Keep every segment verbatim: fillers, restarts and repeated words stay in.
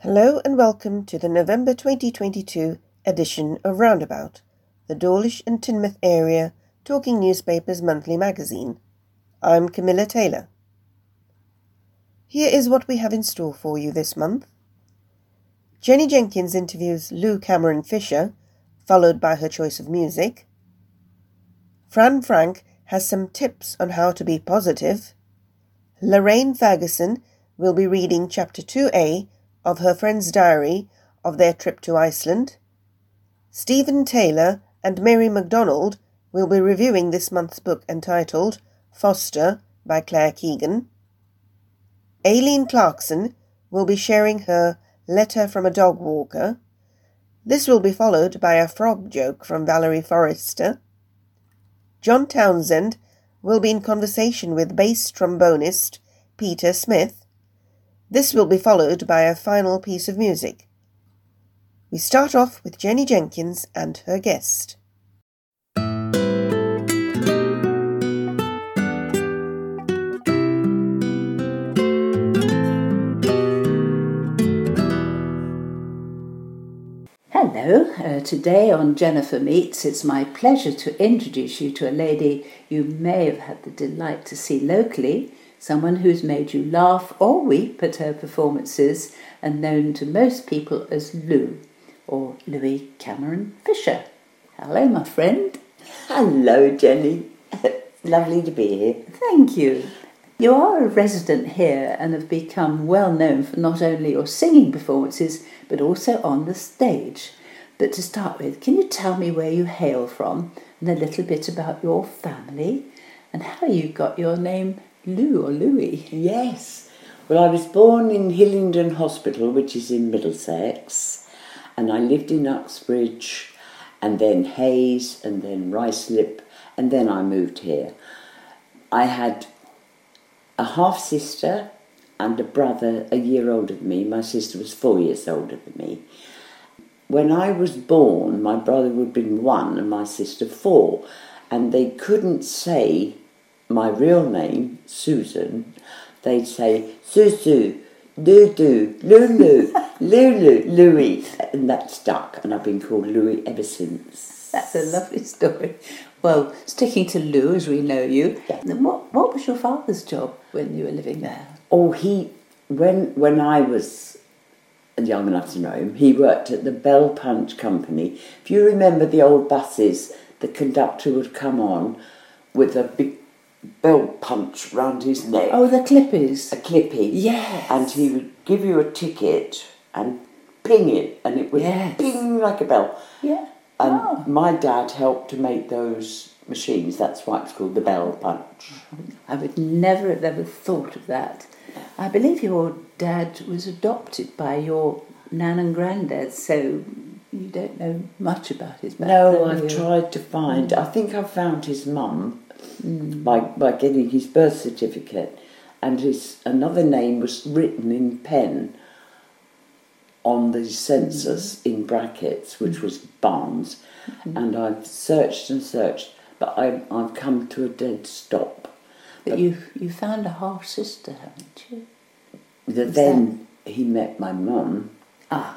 Hello and welcome to the November twenty twenty-two edition of Roundabout, the Dawlish and Teignmouth area talking newspapers monthly magazine. I'm Camilla Taylor. Here is what we have in store for you this month. Jenny Jenkins interviews Lou Cameron Fisher, followed by her choice of music. Fran Frank has some tips on how to be positive. Lorraine Ferguson will be reading Chapter two A of her friend's diary of their trip to Iceland. Stephen Taylor and Mary MacDonald will be reviewing this month's book entitled Foster by Claire Keegan. Aileen Clarkson will be sharing her Letter from a Dog Walker. This will be followed by a frog joke from Valerie Forrester. John Townsend will be in conversation with bass trombonist Peter Smith. This will be followed by a final piece of music. We start off with Jenny Jenkins and her guest. Hello, uh, today on Jennifer Meets, it's my pleasure to introduce you to a lady you may have had the delight to see locally, someone who's made you laugh or weep at her performances and known to most people as Lou, or Louis Cameron Fisher. Hello, my friend. Hello, Jenny. Lovely to be here. Thank you. You are a resident here and have become well known for not only your singing performances but also on the stage. But to start with, can you tell me where you hail from and a little bit about your family and how you got your name Lou or Louis? Yes. Well, I was born in Hillingdon Hospital, which is in Middlesex, and I lived in Uxbridge and then Hayes and then Ruislip, and then I moved here. I had a half-sister and a brother a year older than me. My sister was four years older than me. When I was born, my brother would have been one and my sister four, and they couldn't say my real name, Susan. They'd say Susu, Dudu, Lulu, Lulu, Louis, and that stuck, and I've been called Louis ever since. That's a lovely story. Well, sticking to Lou as we know you, Yeah. then what, what was your father's job when you were living there? Oh, he, when when I was young enough to know him, he worked at the Bell Punch Company. If you remember the old buses, the conductor would come on with a big bell punch round his neck. Oh, the Clippies. A clippy. Yes. And he would give you a ticket and ping it, and it would Yes. ping like a bell. Yeah. And Oh. my dad helped to make those machines. That's why it's called the Bell Punch. I would never have ever thought of that. I believe your dad was adopted by your nan and granddad, so you don't know much about his background. No, I've do you? tried to find. I think I found his mum Mm. by by getting his birth certificate, and his another name was written in pen on the census mm. in brackets, which was Barnes, mm. and I've searched and searched, but I, I've come to a dead stop. But, but you you found a half sister, haven't you? The, What's then that? He met my mum. Ah.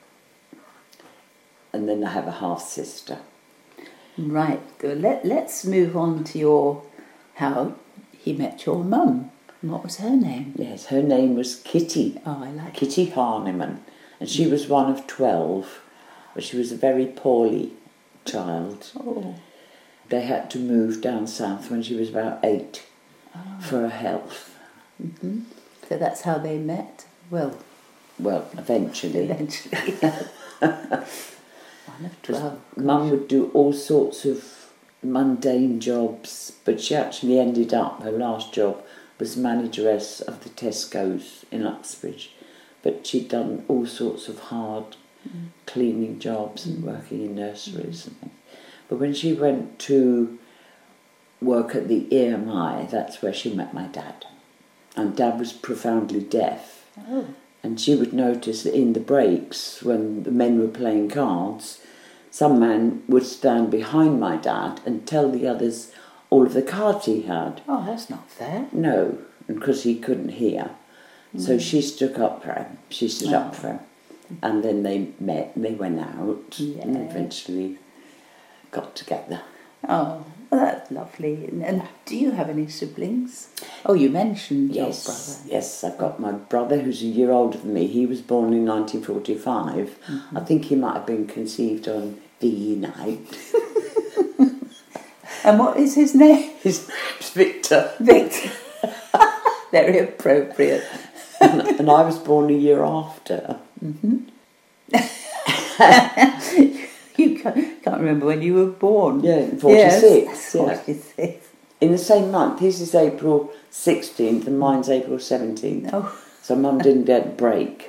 And then I have a half sister. Right. Well, let let's move on to your how he met your mum. What was her name? Yes, her name was Kitty. Oh, I like Kitty Harniman, and she was one of twelve, but she was a very poorly child. Oh. They had to move down south when she was about eight Oh. for her health. Mm-hmm. So that's how they met. Well, well, eventually. Eventually. One of twelve. Mum would do all sorts of mundane jobs, but she actually ended up, her last job was manageress of the Tesco's in Uxbridge, but she'd done all sorts of hard mm. cleaning jobs and mm. working in nurseries mm. and things. But when she went to work at the E M I, that's where she met my dad. And Dad was profoundly deaf. Oh. And she would notice that in the breaks, when the men were playing cards, some man would stand behind my dad and tell the others all of the cards he had. Oh, that's not fair. No, because he couldn't hear. Mm. So she stood up for him. She stood oh. up for him. And then they met and they went out Yeah. and eventually got together. Oh, well, that's lovely. And, and do you have any siblings? Oh, you mentioned Yes, your brother. yes, I've got my brother who's a year older than me. He was born in nineteen forty-five. Mm-hmm. I think he might have been conceived on V E night. And what is his name? His name's Victor. Victor. Very appropriate. and, and I was born a year after. You can't, can't remember when you were born. Yeah, in forty-six. Yes, Yeah. forty-six. In the same month. His is April sixteenth and mine's April seventeenth. Oh. So Mum didn't get a break.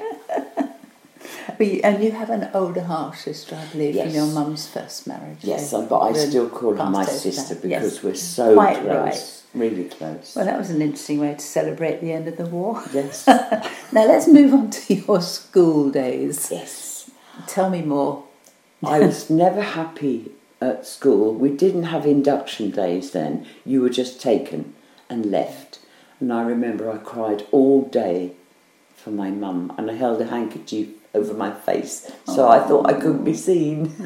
But you, and you have an older half sister, I believe, Yes. from your mum's first marriage. Yes, so but I we're still call her my past sister that. because Yes. we're so Quite close. right. Really close. Well, that was an interesting way to celebrate the end of the war. Yes. Now let's move on to your school days. Yes. Tell me more. I was never happy at school. We didn't have induction days then. You were just taken and left. And I remember I cried all day for my mum and I held a handkerchief over my face so I thought I couldn't be seen.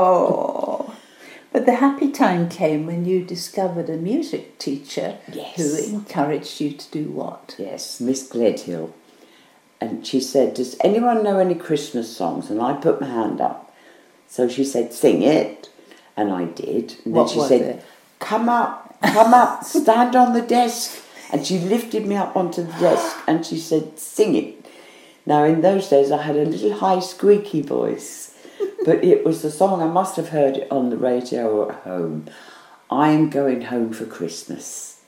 Oh, but the happy time came when you discovered a music teacher Yes. who encouraged you to do what? Yes, Miss Gledhill. And she said, does anyone know any Christmas songs? And I put my hand up. So she said, sing it. And I did. And What then she was said, it? come up, come up, stand on the desk. And she lifted me up onto the desk and she said, sing it. Now, in those days, I had a little high squeaky voice, but it was the song, I must have heard it on the radio or at home. I'm going home for Christmas.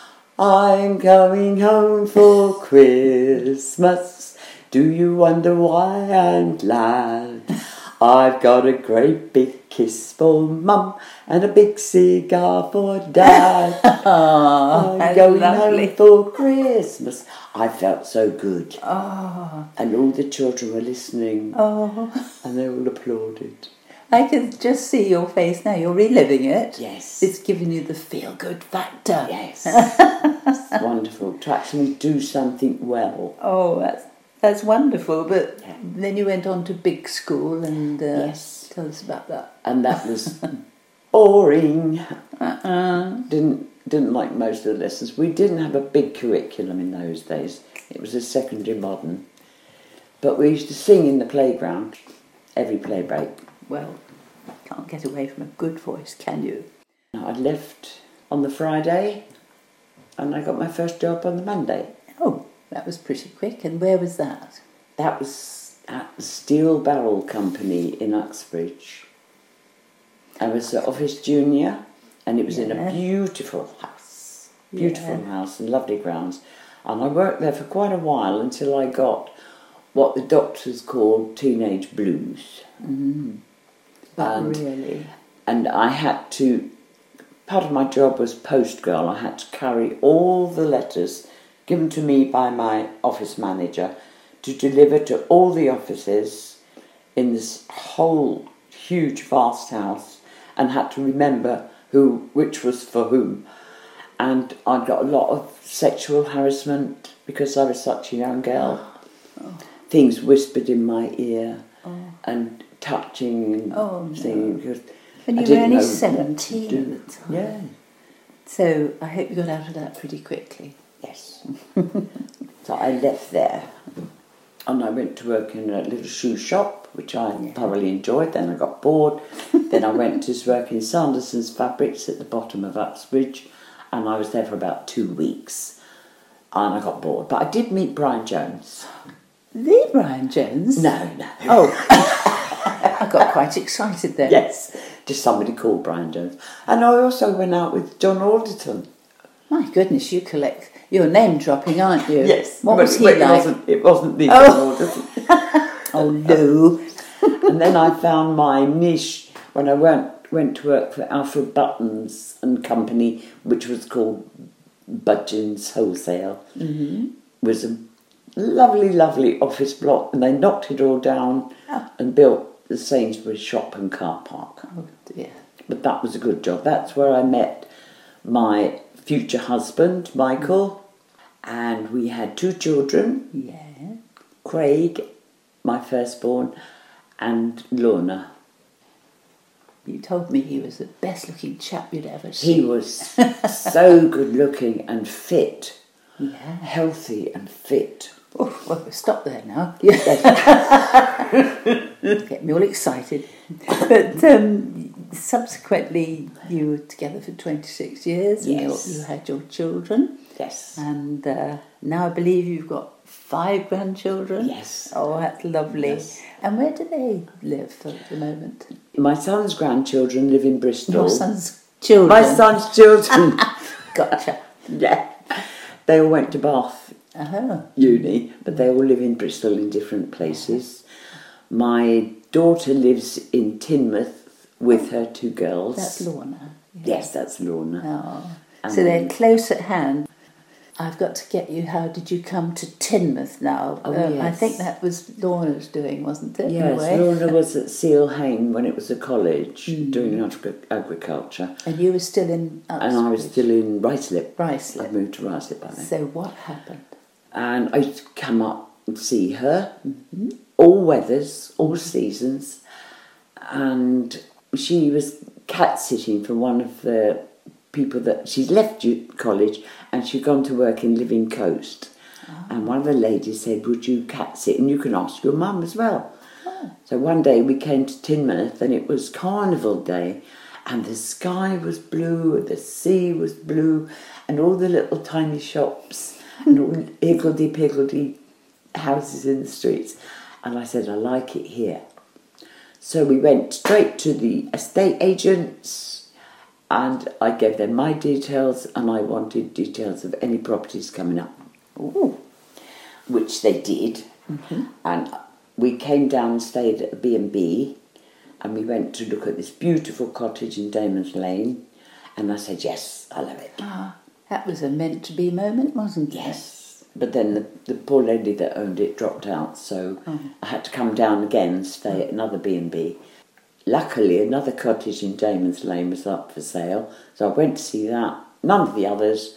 I'm coming home for Christmas. Do you wonder why I'm glad? I've got a great big kiss for Mum and a big cigar for Dad. Oh, I'm that's going lovely. home for Christmas. I felt so good. Oh, And all the children were listening oh. and they all applauded. I can just see your face now. You're reliving it. Yes. It's giving you the feel-good factor. Yes. It's wonderful to actually do something well. Oh, that's that's wonderful. But Yeah. then you went on to big school, and uh, Yes. tell us about that. And that was boring. Uh-uh. Didn't didn't like most of the lessons. We didn't have a big curriculum in those days. It was a secondary modern. But we used to sing in the playground every play break. Well, can't get away from a good voice, can you? I left on the Friday and I got my first job on the Monday. Oh, that was pretty quick. And where was that? That was at the Steel Barrel Company in Uxbridge. I was an office junior and it was in Yeah. a beautiful house. Beautiful Yeah. house and lovely grounds. And I worked there for quite a while until I got what the doctors called teenage blues. But And- really? And I had to, part of my job was post girl. I had to carry all the letters given to me by my office manager to deliver to all the offices in this whole huge vast house and had to remember who, which was for whom. And I got a lot of sexual harassment because I was such a young girl. Things whispered in my ear and touching and Oh, no. things. Because And I you were didn't only know what to seventeen do. at the time. Yeah. So I hope you got out of that pretty quickly. Yes. So I left there and I went to work in a little shoe shop, which I Yeah. thoroughly enjoyed. Then I got bored. Then I went to work in Sanderson's Fabrics at the bottom of Uxbridge and I was there for about two weeks and I got bored. But I did meet Brian Jones. The Brian Jones? No, no. Oh, I got quite excited then. Yes, just somebody called Brian Jones. And I also went out with John Alderton. My goodness, you collect... You're name dropping, aren't you? Yes. What but- was he but like? It wasn't, it wasn't the Oh. John Alderton. Oh, no. And then I found my niche when I went, went to work for Alfred Buttons and Company, which was called Budgeon's Wholesale. Mm-hmm. Was a lovely, lovely office block, and they knocked it all down Oh. and built the Sainsbury's shop and car park. Oh, dear. But that was a good job. That's where I met my future husband, Michael, and we had two children, Yeah. Craig my firstborn, and Lorna. You told me he was the best-looking chap you'd ever seen. He was so good-looking and fit, Yeah. healthy and fit. Oh, well, we'll stop there now. Yes. Get me all excited. But um, subsequently, you were together for twenty-six years. And Yes. you, you had your children. Yes. And uh, now I believe you've got five grandchildren. Yes. Oh, that's lovely. Yes. And where do they live at the moment? My son's grandchildren live in Bristol. Your son's children. My son's children. Gotcha. Yeah. They all went to Bath Uh-huh. Uni, but they all live in Bristol in different places. My daughter lives in Teignmouth with her two girls. That's Lorna. Yes, that's Lorna. Oh. And So they're close at hand. I've got to get you, how did you come to Teignmouth now? Oh, Um, I yes. think that was Lorna's doing, wasn't it? in a Yes, way? Lorna was at Seal Hain when it was a college Mm. doing agri- agriculture, And you were still in and I was Uxbridge. still in Ruislip. I Ruislip. moved to Ruislip by then. So what happened? And I used to come up and see her, Mm-hmm. all weathers, all seasons, and she was cat sitting for one of the people that she's left u- college and she'd gone to work in Living Coast. Ah. And one of the ladies said, would you cat sit? And you can ask your mum as well. Oh. So one day we came to Teignmouth and it was Carnival Day and the sky was blue and the sea was blue and all the little tiny shops and all higgledy-piggledy houses in the streets. And I said, I like it here. So we went straight to the estate agents and I gave them my details and I wanted details of any properties coming up. Ooh. Which they did. Mm-hmm. And we came down and stayed at a B and B and we went to look at this beautiful cottage in Damon's Lane and I said, yes, I love it. Ah, that was a meant-to-be moment, wasn't it? Yes. But then the, the poor lady that owned it dropped out, so Oh. I had to come down again and stay at another B and B. Luckily, another cottage in Damon's Lane was up for sale, so I went to see that. None of the others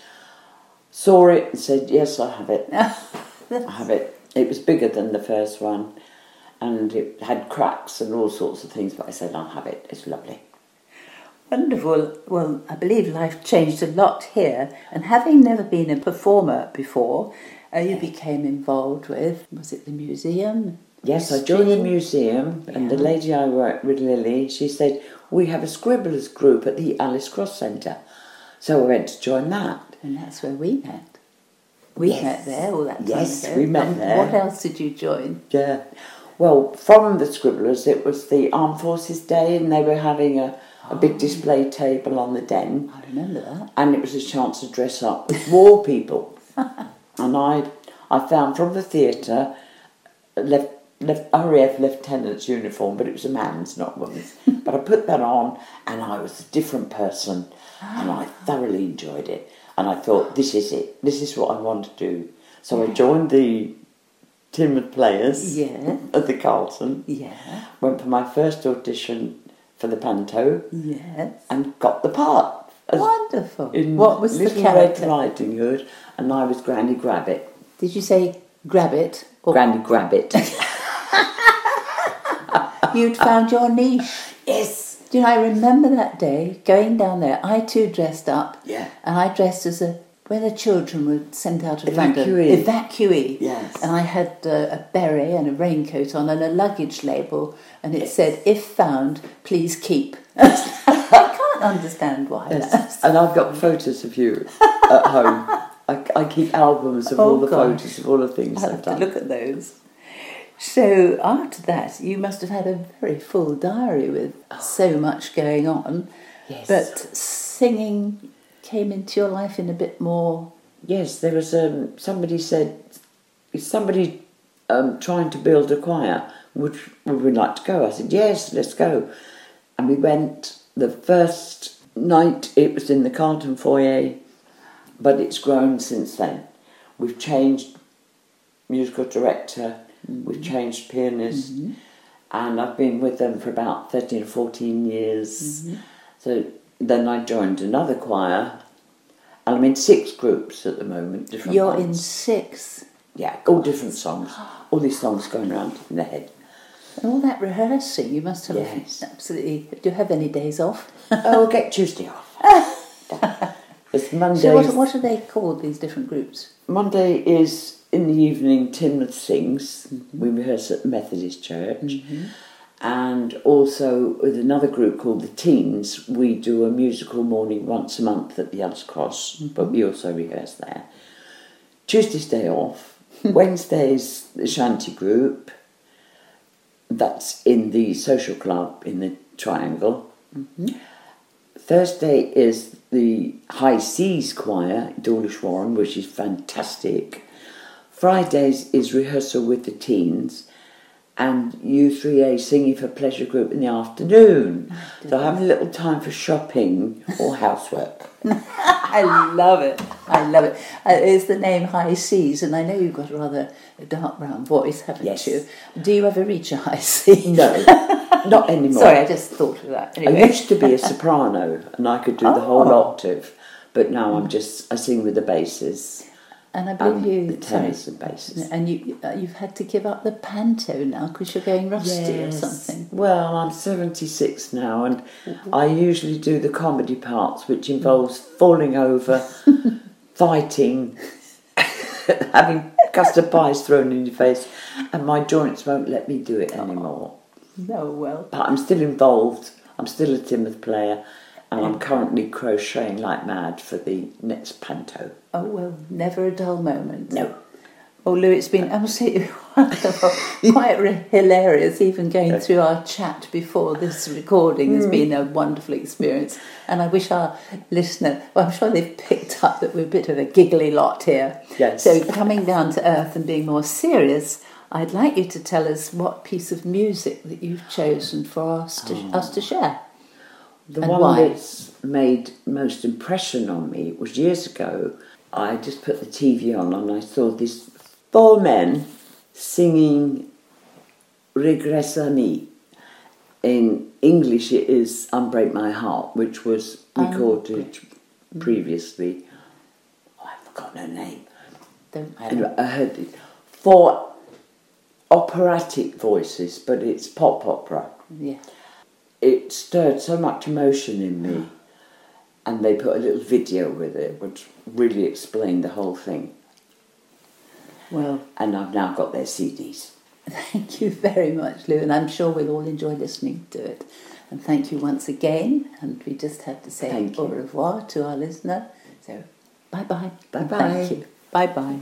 saw it and said, yes, I have it. I have it. It was bigger than the first one, and it had cracks and all sorts of things, but I said, I'll have it. It's lovely. Wonderful. Well, I believe life changed a lot here, and having never been a performer before, uh, you became involved with, was it the museum? Yes, I joined the History? museum, and the Yeah. lady I worked with, Lily, she said, we have a scribblers group at the Alice Cross Centre. So I went to join that. And that's where we met. We Yes. met there all that time Yes, ago. we met And there. what else did you join? Yeah. Well, from the scribblers, it was the Armed Forces Day, and they were having a, a big display table on the den. I remember that. And it was a chance to dress up with war people. And I I found from the theatre a left, left, R A F lieutenant's uniform, but it was a man's, not a woman's. But I put that on and I was a different person and I thoroughly enjoyed it. And I thought, this is it. This is what I want to do. So I joined the Teignmouth Players Yeah. at the Carlton. Yeah. Went for my first audition for the panto Yes. and got the part. As Wonderful. in What was the Little character? Red Riding Hood, and I was Granny Grabbit. Did you say grab it? Or Granny Grabbit. you'd found your niche? Yes. Do you know, I remember that day going down there. I too dressed up. Yeah. And I dressed as a, when the children were sent out of London. Evacuee. Evacuee. Yes. And I had uh, a beret and a raincoat on and a luggage label. And it Yes. said, if found, please keep. I can't understand why. Yes. That's, And I've got photos of you at home. I, I keep albums of Oh, all the gosh. photos of all the things I I've have to done. look at those. So after that, you must have had a very full diary with so much going on. Yes. But singing came into your life in a bit more. Yes, there was um, somebody said, is somebody um, trying to build a choir? Would, would we like to go? I said, yes, let's go. And we went. The first night it was in the Carlton foyer, but it's grown since then. We've changed musical director, mm-hmm. we've changed pianist, mm-hmm. and I've been with them for about thirteen or fourteen years. Mm-hmm. So then I joined another choir, and I'm in six groups at the moment, different You're ones. in six. Yeah, all different songs. All these songs going around in the head. And all that rehearsing, you must have Yes. absolutely... Do you have any days off? Oh, I'll get Tuesday off. It's Monday. So what, what are they called, these different groups? Monday is in the evening, Tinmouth sings. Mm-hmm. We rehearse at the Methodist Church. Mm-hmm. And also with another group called the Teens, we do a musical morning once a month at the Ellis Cross, mm-hmm. but we also rehearse there. Tuesday's day off. Wednesday's the Shanty group. That's in the social club in the Triangle. Mm-hmm. Thursday is the High Seas Choir, Dawlish Warren, which is fantastic. Fridays is rehearsal with the Teens, and U three A singing for pleasure group in the afternoon. So I have a little time for shopping or housework. I love it. I love it. Uh, it's the name High Seas, and I know you've got a rather dark brown voice, haven't Yes. you? Do you ever reach a high C? No, not anymore. Sorry, I just thought of that. Anyway. I used to be a soprano, and I could do the whole Oh. octave, but now I'm just, I sing with the basses. And I believe and you... the tenors and basses. And you, uh, you've had to give up the panto now because you're going rusty Yes. or something. Well, I'm seventy-six now, and I usually do the comedy parts, which involves falling over, fighting, having custard pies thrown in your face, and my joints won't let me do it anymore. No, well... But I'm still involved. I'm still a Tinmouth player, and I'm currently crocheting like mad for the next panto. Oh, well, never a dull moment. No. Oh, Lou, it's been absolutely wonderful, quite re- hilarious, even going through our chat before this recording has been a wonderful experience. And I wish our listener, well, I'm sure they've picked up that we're a bit of a giggly lot here. Yes. So coming down to earth and being more serious, I'd like you to tell us what piece of music that you've chosen for us to, oh. us to share. The and one why? that's made most impression on me was years ago. I just put the T V on and I saw these four men singing Regressa a Mi. In English it is Unbreak My Heart, which was recorded um, previously. Oh, I've forgotten her name. Don't Anyway, I heard it. Four operatic voices, but it's pop opera. Yeah. It stirred so much emotion in me. And they put a little video with it, which really explained the whole thing. Well, and I've now got their C Ds. Thank you very much, Lou, and I'm sure we'll all enjoy listening to it. And thank you once again. And we just have to say Thank au you. revoir to our listener. So, bye-bye. Bye-bye. Thank you. Bye-bye.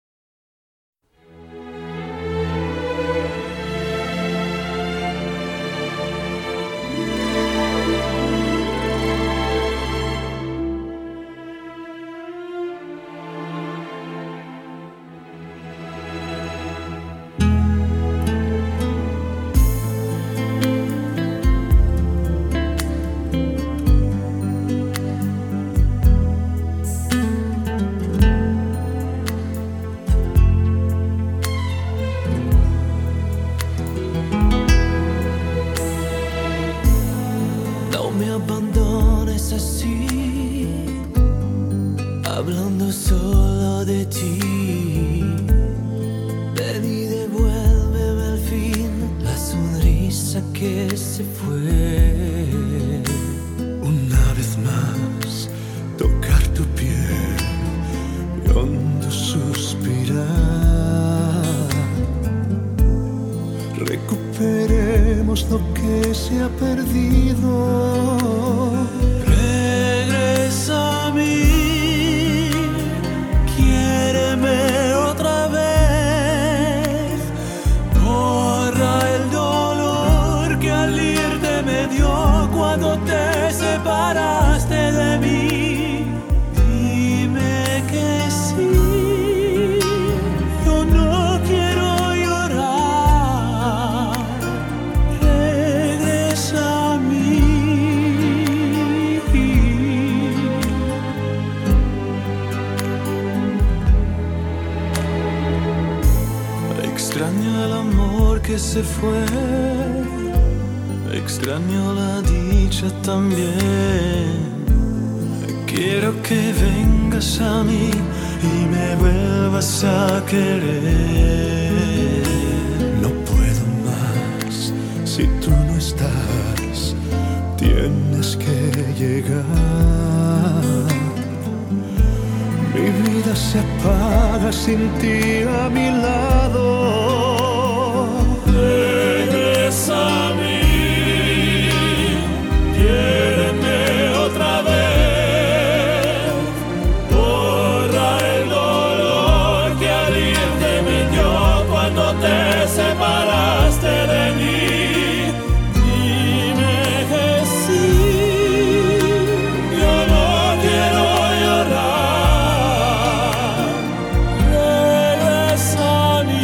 No me abandones así, hablando solo de ti. Ven y devuélveme al fin la sonrisa que se fue. Una vez más, tocar tu piel y hondo suspirar. Recuperemos lo que se ha perdido. Regresa a mí, quiéreme otra vez. Borra el dolor que al irte me dio cuando te separaste de mí. Dime que sí, yo no quiero llorar. Regresa a mí. Extraño el amor que se fue, extraño la dicha también. Quiero que vengas a mí y me vuelvas a querer. No puedo más si tú no estás, tienes que llegar. Mi vida se apaga sin ti a mi lado. Regresa a mí, quiéreme otra vez. Borra el dolor que al irte me dio cuando te separaste de mí. Dime que sí, yo no quiero llorar. Regresa a mí.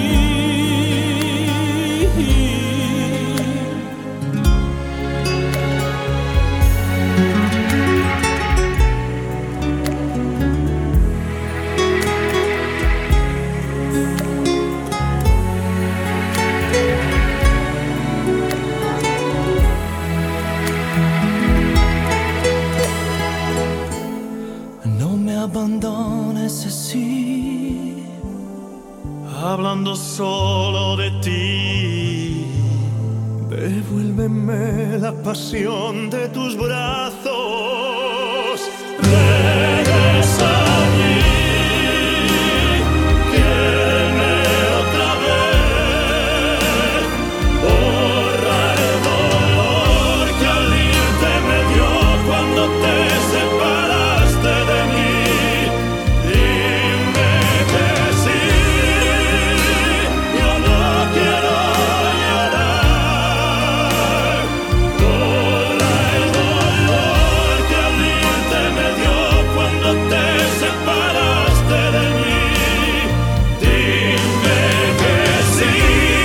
No me abandones así, hablando solo de ti. Devuélveme la pasión de tus brazos. Regresa a mí, quiéreme otra vez. Borra el dolor que al irte me dio cuando te separaste de mí. Dime que sí, yo no quiero llorar. Borra el dolor que al irte me dio cuando te separaste de mí. Dime que sí.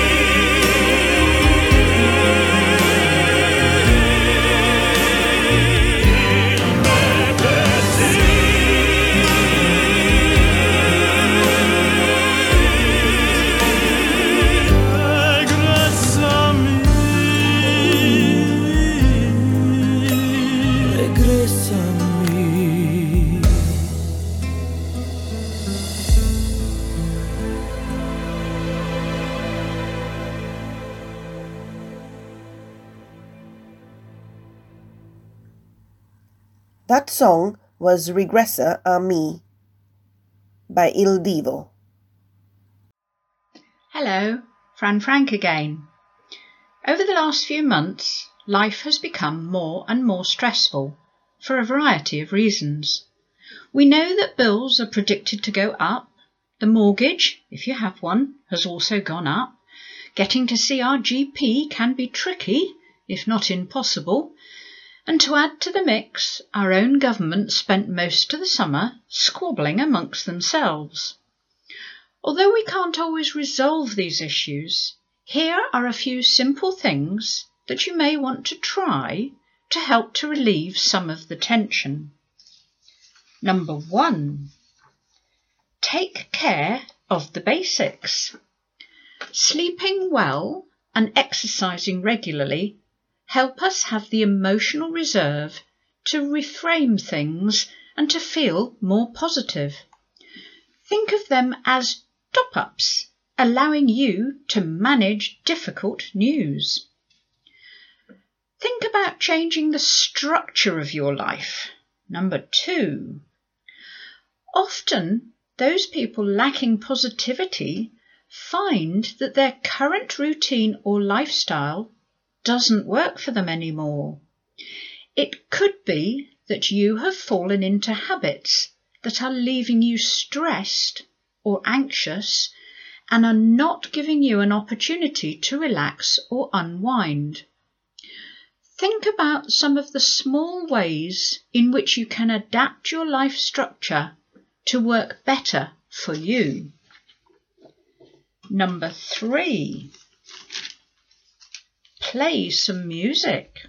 Regresa a mí. Regresa a mí. That song was Regresa a mí by Il Divo. Hello, Fran Frank again. Over the last few months, life has become more and more stressful for a variety of reasons. We know that bills are predicted to go up. The mortgage, if you have one, has also gone up. Getting to see our G P can be tricky, if not impossible. And to add to the mix, our own government spent most of the summer squabbling amongst themselves. Although we can't always resolve these issues, here are a few simple things that you may want to try to help to relieve some of the tension. Number one, take care of the basics. Sleeping well and exercising regularly help us have the emotional reserve to reframe things and to feel more positive. Think of them as top-ups, allowing you to manage difficult news. Think about changing the structure of your life. Number two, often those people lacking positivity find that their current routine or lifestyle doesn't work for them anymore. It could be that you have fallen into habits that are leaving you stressed or anxious and are not giving you an opportunity to relax or unwind. Think about some of the small ways in which you can adapt your life structure to work better for you. Number three, play some music.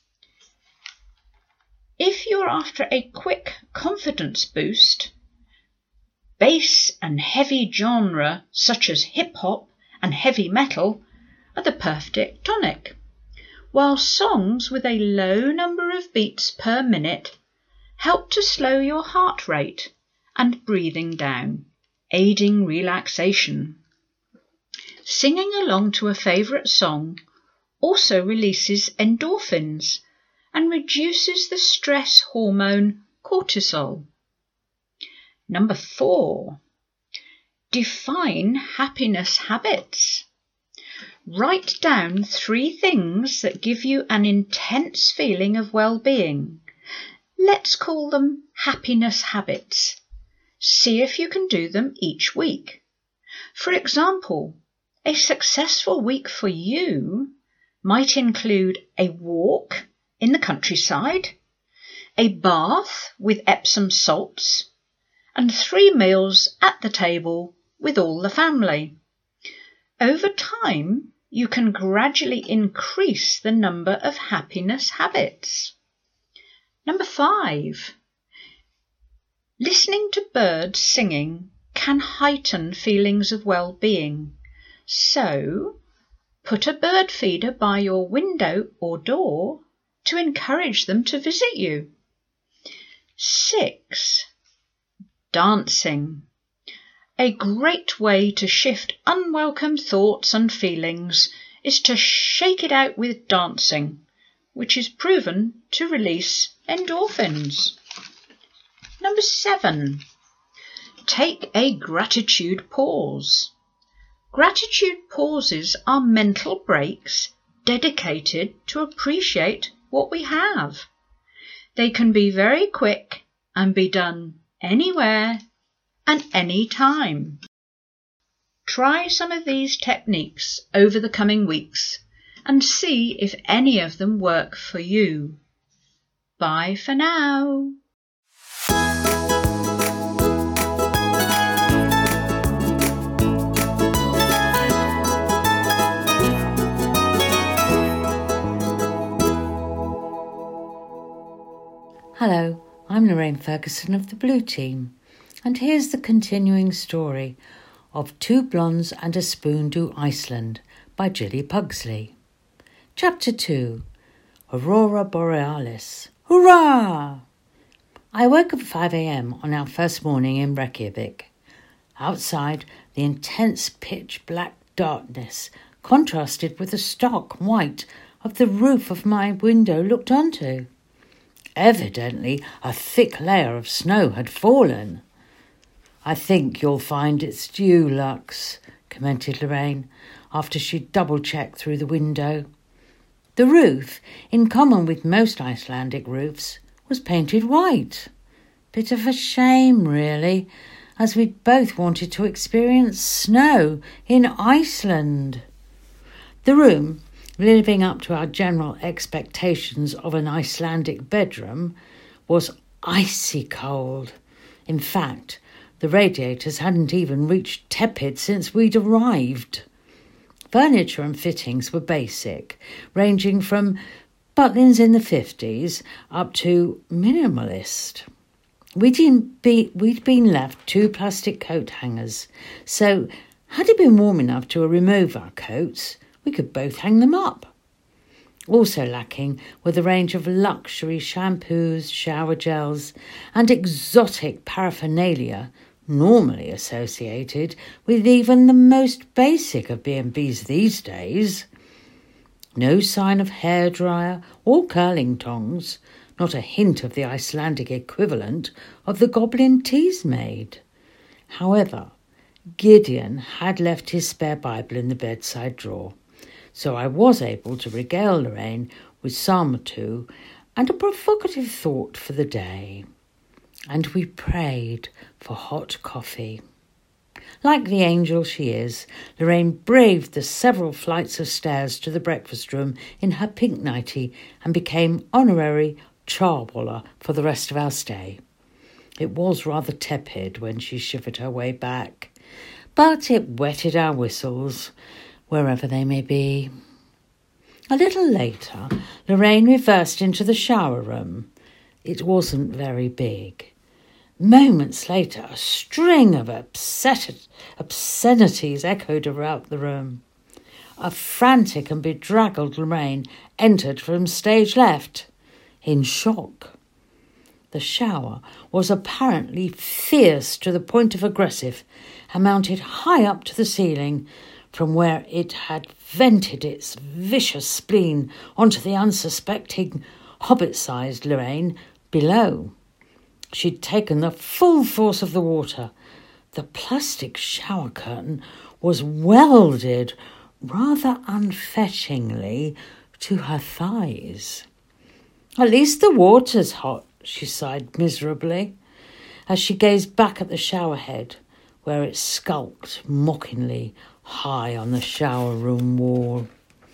If you're after a quick confidence boost, bass and heavy genre such as hip-hop and heavy metal are the perfect tonic, while songs with a low number of beats per minute help to slow your heart rate and breathing down, aiding relaxation. Singing along to a favourite song also releases endorphins and reduces the stress hormone cortisol. Number four, define happiness habits. Write down three things that give you an intense feeling of well-being. Let's call them happiness habits. See if you can do them each week. For example, a successful week for you might include a walk in the countryside, a bath with Epsom salts, and three meals at the table with all the family. Over time, you can gradually increase the number of happiness habits. Number five, listening to birds singing can heighten feelings of well-being. So, put a bird feeder by your window or door to encourage them to visit you. Six, dancing. A great way to shift unwelcome thoughts and feelings is to shake it out with dancing, which is proven to release endorphins. Number seven, take a gratitude pause. Gratitude pauses are mental breaks dedicated to appreciate what we have. They can be very quick and be done anywhere and any time. Try some of these techniques over the coming weeks and see if any of them work for you. Bye for now. Hello, I'm Lorraine Ferguson of the Blue Team, and here's the continuing story of Two Blondes and a Spoon Do Iceland by Gilly Pugsley. Chapter two, Aurora Borealis. Hurrah! I woke up at five a.m. on our first morning in Reykjavik. Outside, the intense pitch-black darkness contrasted with the stark white of the roof of my window looked onto. Evidently, a thick layer of snow had fallen. I think you'll find it's due, Lux, commented Lorraine, after she'd double-checked through the window. The roof, in common with most Icelandic roofs, was painted white. Bit of a shame, really, as we'd both wanted to experience snow in Iceland. The room, living up to our general expectations of an Icelandic bedroom, was icy cold. In fact, the radiators hadn't even reached tepid since we'd arrived. Furniture and fittings were basic, ranging from Butlins in the fifties up to minimalist. We'd been, we'd been left two plastic coat hangers, so had it been warm enough to remove our coats, we could both hang them up. Also lacking were the range of luxury shampoos, shower gels, and exotic paraphernalia normally associated with even the most basic of B and Bs these days. No sign of hairdryer or curling tongs, not a hint of the Icelandic equivalent of the Goblin Teas maid. However, Gideon had left his spare Bible in the bedside drawer, so I was able to regale Lorraine with psalm or two and a provocative thought for the day. And we prayed for hot coffee. Like the angel she is, Lorraine braved the several flights of stairs to the breakfast room in her pink nightie and became honorary charwoller for the rest of our stay. It was rather tepid when she shivered her way back, but it wetted our whistles, wherever they may be. A little later, Lorraine reversed into the shower room. It wasn't very big. Moments later, a string of obscen- obscenities echoed about the room. A frantic and bedraggled Lorraine entered from stage left, in shock. The shower was apparently fierce to the point of aggressive and mounted high up to the ceiling, from where it had vented its vicious spleen onto the unsuspecting, hobbit-sized Lorraine below. She'd taken the full force of the water. The plastic shower curtain was welded rather unfetchingly to her thighs. "At least the water's hot," she sighed miserably, as she gazed back at the shower head, where it skulked mockingly high on the shower room wall.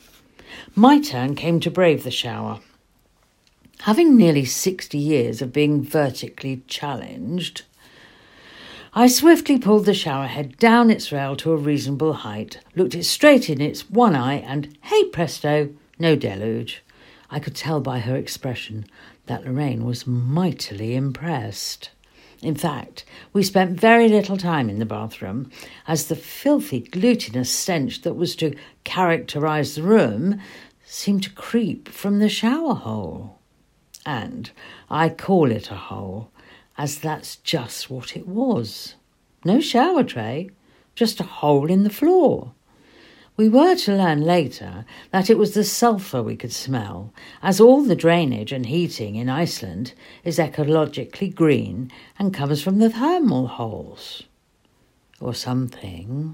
My turn came to brave the shower. Having nearly sixty years of being vertically challenged, I swiftly pulled the shower head down its rail to a reasonable height, looked it straight in its one eye, and, hey presto, no deluge. I could tell by her expression that Lorraine was mightily impressed. In fact, we spent very little time in the bathroom, as the filthy glutinous stench that was to characterise the room seemed to creep from the shower hole. And I call it a hole, as that's just what it was. No shower tray, just a hole in the floor. We were to learn later that it was the sulphur we could smell, as all the drainage and heating in Iceland is ecologically green and comes from the thermal holes. Or something.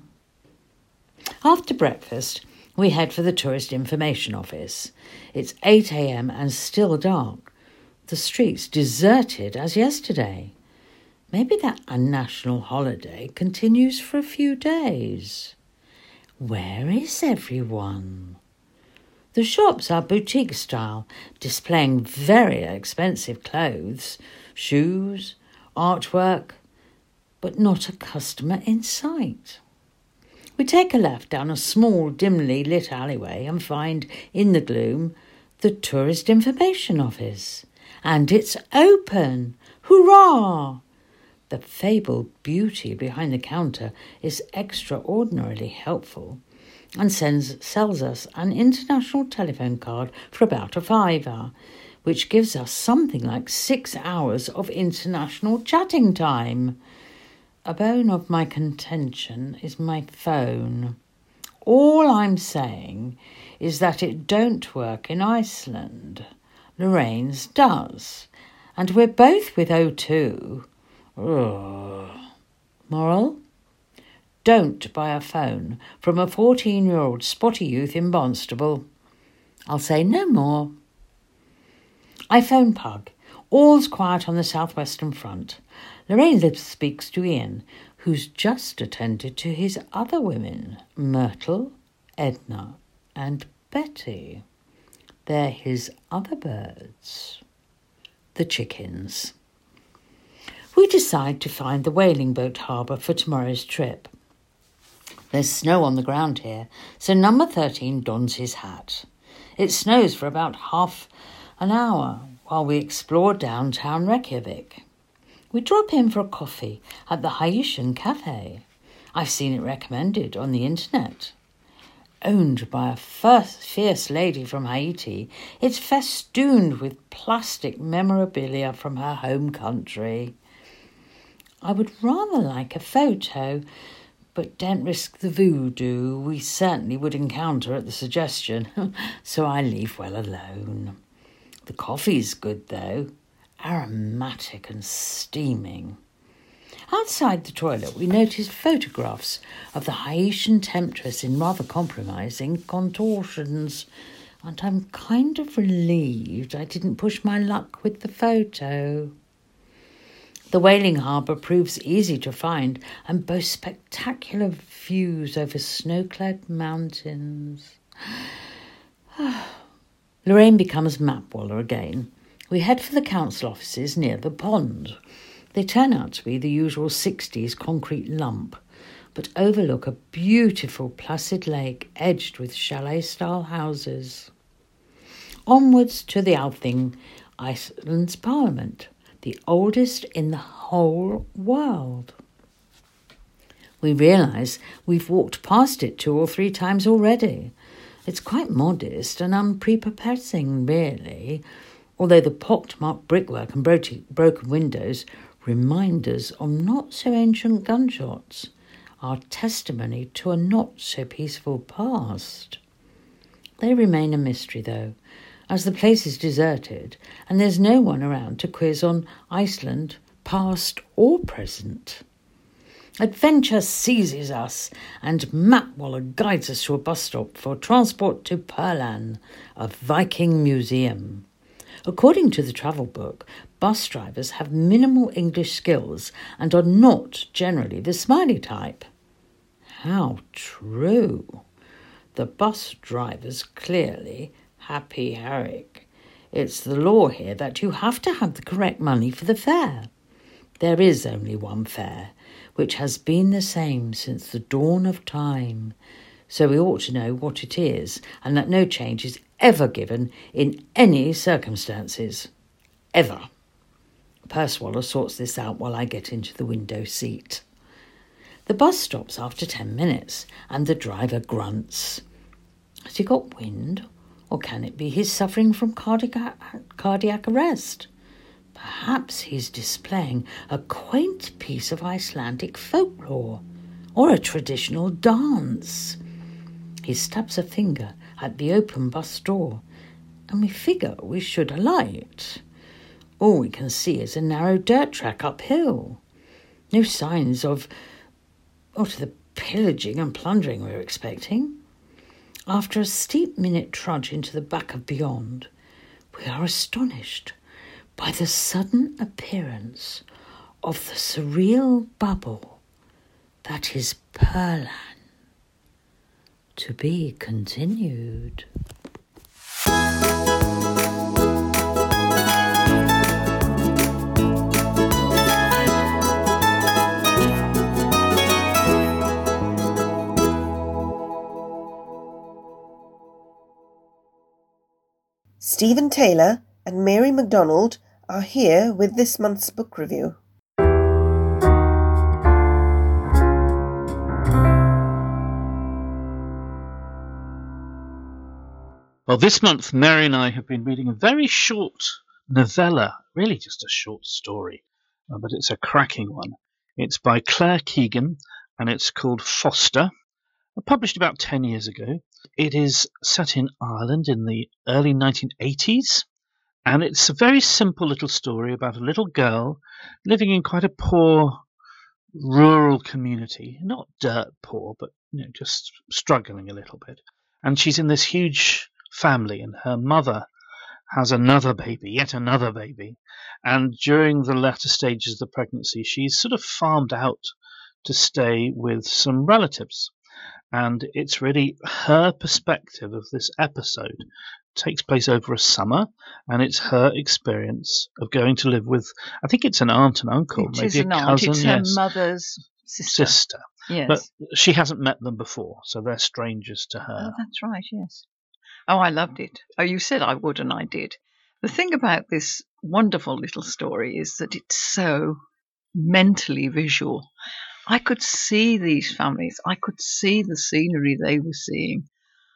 After breakfast, we head for the Tourist Information Office. It's eight a.m. and still dark. The streets deserted as yesterday. Maybe that unnational holiday continues for a few days. Where is everyone? The shops are boutique style, displaying very expensive clothes, shoes, artwork, but not a customer in sight. We take a left down a small, dimly lit alleyway and find, in the gloom, the Tourist Information Office. And it's open! Hurrah! The fabled beauty behind the counter is extraordinarily helpful and sends, sells us an international telephone card for about a fiver, which gives us something like six hours of international chatting time. A bone of my contention is my phone. All I'm saying is that it don't work in Iceland. Lorraine's does, and we're both with O two. Ugh. Moral? Don't buy a phone from a fourteen-year-old spotty youth in Barnstable. I'll say no more. I phone Pug. All's quiet on the southwestern front. Lorraine speaks to Ian, who's just attended to his other women, Myrtle, Edna, and Betty. They're his other birds. The chickens. We decide to find the whaling boat harbour for tomorrow's trip. There's snow on the ground here, so number thirteen dons his hat. It snows for about half an hour while we explore downtown Reykjavik. We drop in for a coffee at the Haitian Cafe. I've seen it recommended on the internet. Owned by a first fierce lady from Haiti, it's festooned with plastic memorabilia from her home country. I would rather like a photo, but don't risk the voodoo we certainly would encounter at the suggestion, so I leave well alone. The coffee's good, though, aromatic and steaming. Outside the toilet, we noticed photographs of the Haitian temptress in rather compromising contortions, and I'm kind of relieved I didn't push my luck with the photo. The whaling harbour proves easy to find and boasts spectacular views over snow-clad mountains. Lorraine becomes mapwaller again. We head for the council offices near the pond. They turn out to be the usual sixties concrete lump, but overlook a beautiful placid lake edged with chalet-style houses. Onwards to the Althing, Iceland's parliament, the oldest in the whole world. We realise we've walked past it two or three times already. It's quite modest and unprepossessing, really, although the pockmarked brickwork and bro- broken windows remind us of not-so-ancient gunshots, are testimony to a not-so-peaceful past. They remain a mystery, though, as the place is deserted and there's no one around to quiz on Iceland, past or present. Adventure seizes us, and Mapwaller guides us to a bus stop for transport to Perlan, a Viking museum. According to the travel book, bus drivers have minimal English skills and are not generally the smiley type. How true. The bus driver's clearly Happy Herrick. It's the law here that you have to have the correct money for the fare. There is only one fare, which has been the same since the dawn of time, so we ought to know what it is, and that no change is ever given in any circumstances. Ever. Purswaller sorts this out while I get into the window seat. The bus stops after ten minutes, and the driver grunts. Has he got wind, or can it be he's suffering from cardiac, cardiac arrest? Perhaps he's displaying a quaint piece of Icelandic folklore, or a traditional dance. He stabs a finger at the open bus door, and we figure we should alight. All we can see is a narrow dirt track uphill. No signs of, of the pillaging and plundering we were expecting. After a steep minute trudge into the back of beyond, we are astonished by the sudden appearance of the surreal bubble that is Perlan. To be continued. Stephen Taylor and Mary MacDonald are here with this month's book review. Well, this month, Mary and I have been reading a very short novella, really just a short story, uh, but it's a cracking one. It's by Claire Keegan, and it's called Foster, published about ten years ago. It is set in Ireland in the early nineteen eighties, and it's a very simple little story about a little girl living in quite a poor rural community. Not dirt poor, but you know, just struggling a little bit. And she's in this huge family, and her mother has another baby, yet another baby. And during the latter stages of the pregnancy, she's sort of farmed out to stay with some relatives. And it's really her perspective of this episode. It takes place over a summer, and it's her experience of going to live with, I think it's an aunt and uncle, it maybe is a an aunt. cousin. It's yes. her mother's sister. sister. Yes. But she hasn't met them before, so they're strangers to her. Oh, that's right, yes. Oh, I loved it. Oh, you said I would, and I did. The thing about this wonderful little story is that it's so mentally visual. I could see these families. I could see the scenery they were seeing.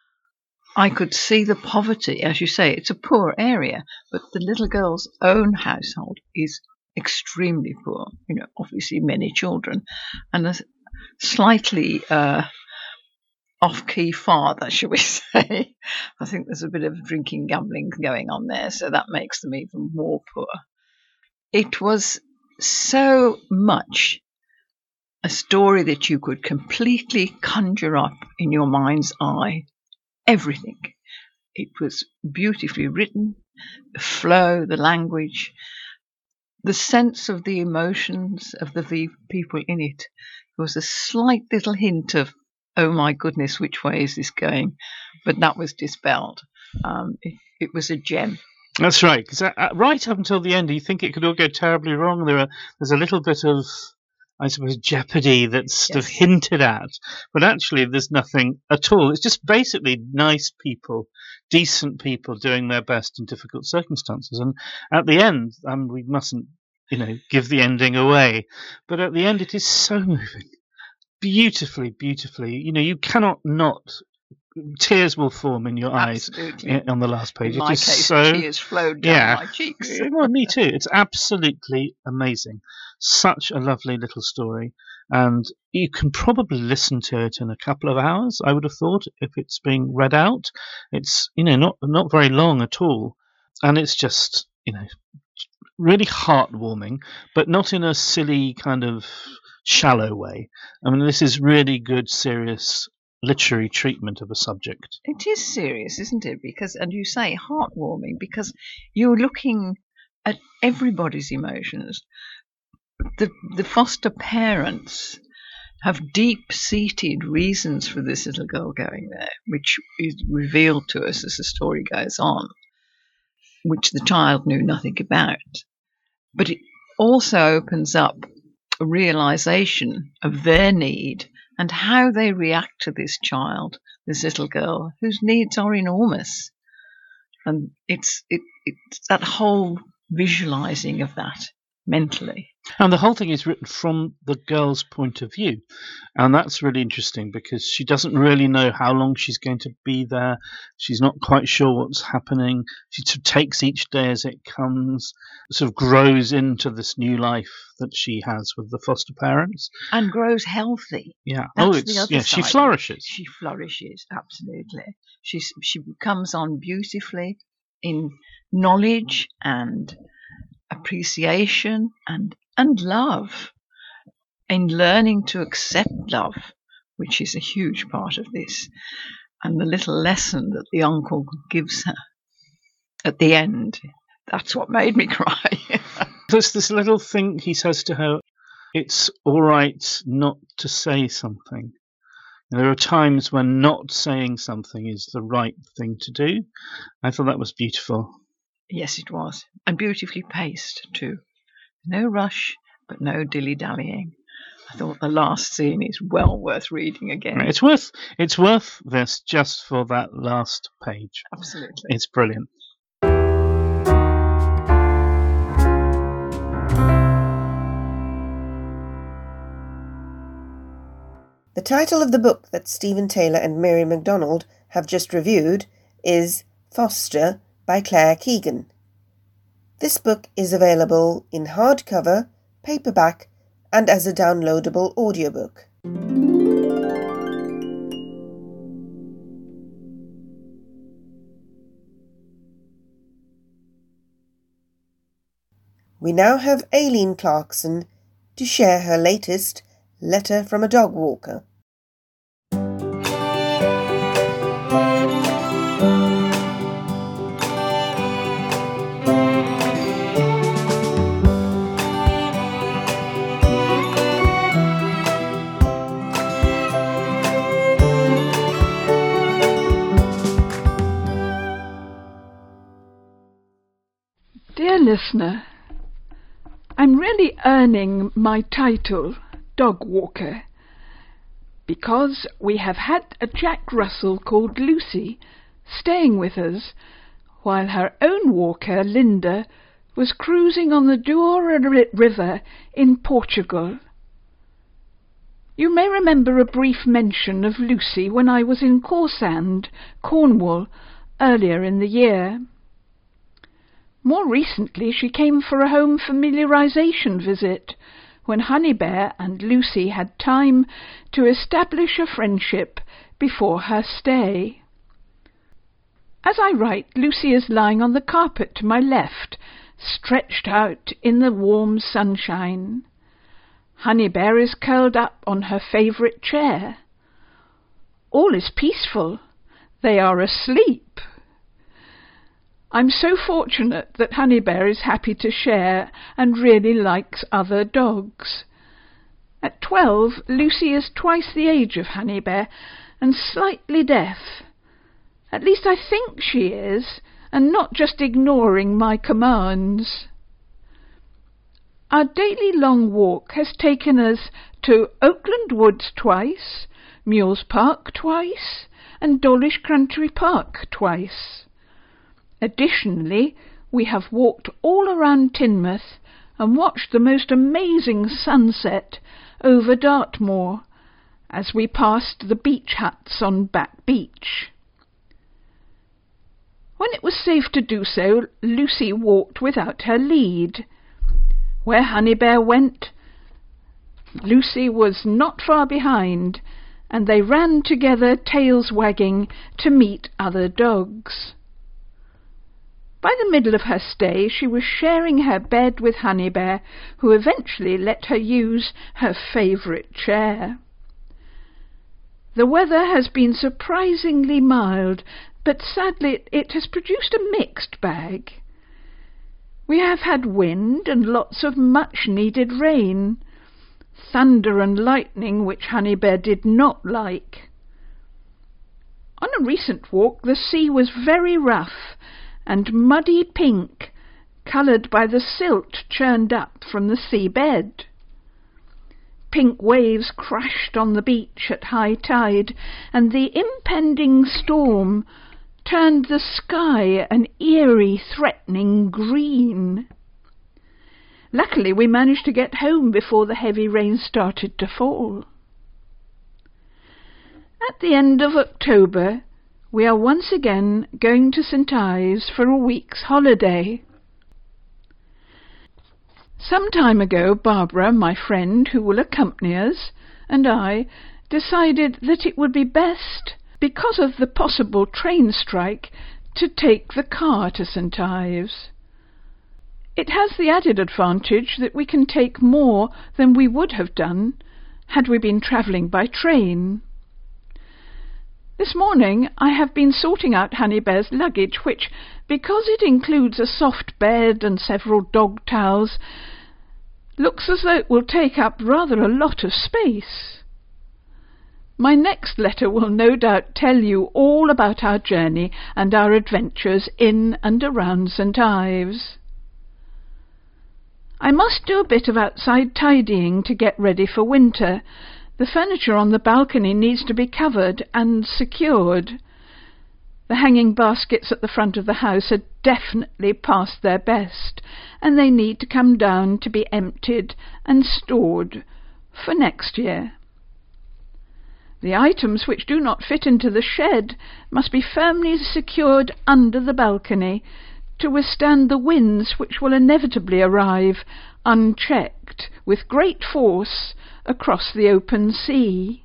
I could see the poverty. As you say, it's a poor area, but the little girl's own household is extremely poor. You know, obviously many children, and a slightly uh, off-key father, shall we say. I think there's a bit of drinking, gambling going on there, so that makes them even more poor. It was so much a story that you could completely conjure up in your mind's eye everything. It was beautifully written, the flow, the language, the sense of the emotions of the people in it. There was a slight little hint of, oh my goodness, which way is this going? But that was dispelled. Um, it, it was a gem. That's right, because uh, right up until the end, you think it could all go terribly wrong. There are, there's a little bit of, I suppose, jeopardy that's sort Yes. of hinted at, but actually there's nothing at all. It's just basically nice people, decent people doing their best in difficult circumstances. And at the end, um, we mustn't, you know, give the ending away, but at the end it is so moving. Beautifully, beautifully. You know, you cannot not, tears will form in your Absolutely. eyes on the last page. In it my is case, so, tears flowed down yeah. my cheeks. Well, me too. It's absolutely amazing. Such a lovely little story. And you can probably listen to it in a couple of hours, I would have thought, if it's being read out. It's, you know, not not very long at all. And it's just, you know, really heartwarming, but not in a silly kind of shallow way. I mean, this is really good, serious literary treatment of a subject. It is serious, isn't it? Because, and you say heartwarming, because you're looking at everybody's emotions. The the foster parents have deep-seated reasons for this little girl going there, which is revealed to us as the story goes on, which the child knew nothing about. But it also opens up a realization of their need and how they react to this child, this little girl, whose needs are enormous. And it's it, it's that whole visualizing of that mentally. And the whole thing is written from the girl's point of view. And that's really interesting because she doesn't really know how long she's going to be there. She's not quite sure what's happening. She sort of takes each day as it comes, sort of grows into this new life that she has with the foster parents. And grows healthy. Yeah. That's oh, the it's other yeah. She side. flourishes. She flourishes, absolutely. She's, she comes on beautifully in knowledge and appreciation and and love, in learning to accept love, which is a huge part of this, and the little lesson that the uncle gives her at the end. That's what made me cry. There's this little thing he says to her, it's all right not to say something. There are times when not saying something is the right thing to do. I thought that was beautiful. Yes, it was. And beautifully paced, too. No rush, but no dilly-dallying. I thought the last scene is well worth reading again. It's worth it's worth this just for that last page. Absolutely. It's brilliant. The title of the book that Stephen Taylor and Mary MacDonald have just reviewed is Foster by Claire Keegan. This book is available in hardcover, paperback, and as a downloadable audiobook. We now have Aileen Clarkson to share her latest Letter from a Dog Walker. Dear listener, I'm really earning my title, Dog Walker, because we have had a Jack Russell called Lucy staying with us while her own walker, Linda, was cruising on the Douro River in Portugal. You may remember a brief mention of Lucy when I was in Cawsand, Cornwall, earlier in the year. More recently, she came for a home familiarisation visit, when Honeybear and Lucy had time to establish a friendship before her stay. As I write, Lucy is lying on the carpet to my left, stretched out in the warm sunshine. Honeybear is curled up on her favourite chair. All is peaceful. They are asleep. I'm so fortunate that Honeybear is happy to share and really likes other dogs. At twelve, Lucy is twice the age of Honeybear and slightly deaf. At least I think she is, and not just ignoring my commands. Our daily long walk has taken us to Oakland Woods twice, Mules Park twice, and Dawlish Country Park twice. Additionally, we have walked all around Teignmouth and watched the most amazing sunset over Dartmoor, as we passed the beech huts on Back Beach. When it was safe to do so, Lucy walked without her lead. Where Honeybear went, Lucy was not far behind, and they ran together, tails wagging, to meet other dogs. By the middle of her stay, she was sharing her bed with Honeybear, who eventually let her use her favourite chair. The weather has been surprisingly mild, but sadly it has produced a mixed bag. We have had wind and lots of much-needed rain, thunder and lightning which Honeybear did not like. On a recent walk the sea was very rough and muddy pink, coloured by the silt churned up from the seabed. Pink waves crashed on the beach at high tide, and the impending storm turned the sky an eerie, threatening green. Luckily we managed to get home before the heavy rain started to fall. At the end of October, we are once again going to Saint Ives for a week's holiday. Some time ago, Barbara, my friend who will accompany us, and I decided that it would be best, because of the possible train strike, to take the car to Saint Ives. It has the added advantage that we can take more than we would have done had we been travelling by train. This morning I have been sorting out Honeybear's luggage, which, because it includes a soft bed and several dog towels, looks as though it will take up rather a lot of space. My next letter will no doubt tell you all about our journey and our adventures in and around Saint Ives. I must do a bit of outside tidying to get ready for winter. The furniture on the balcony needs to be covered and secured. The hanging baskets at the front of the house are definitely past their best, and they need to come down to be emptied and stored for next year. The items which do not fit into the shed must be firmly secured under the balcony to withstand the winds which will inevitably arrive unchecked with great force across the open sea.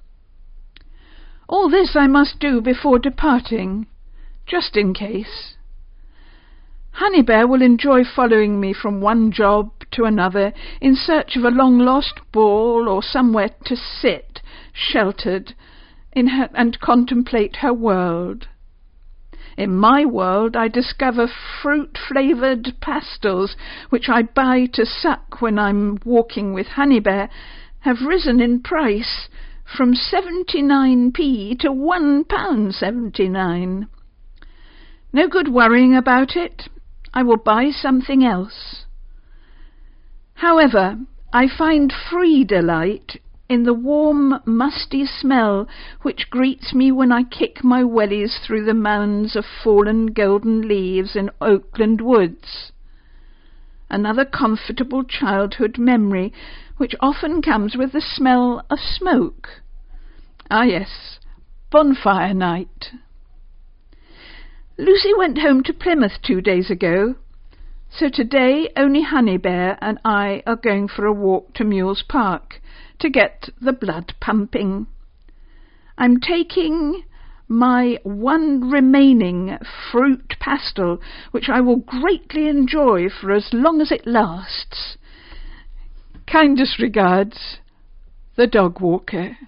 All this I must do before departing, just in case. Honeybear will enjoy following me from one job to another in search of a long-lost ball or somewhere to sit, sheltered, in her, and contemplate her world. In my world I discover fruit-flavoured pastils, which I buy to suck when I'm walking with Honeybear, have risen in price from seventy-nine p to one pound seventy-nine. No good worrying about it. I will buy something else. However, I find free delight in the warm, musty smell which greets me when I kick my wellies through the mounds of fallen golden leaves in Oakland woods. Another comfortable childhood memory which often comes with the smell of smoke. Ah yes, bonfire night. Lucy went home to Plymouth two days ago, so today only Honeybear and I are going for a walk to Mules Park to get the blood pumping. I'm taking my one remaining fruit pastel, which I will greatly enjoy for as long as it lasts. Kindest regards, the dog walker.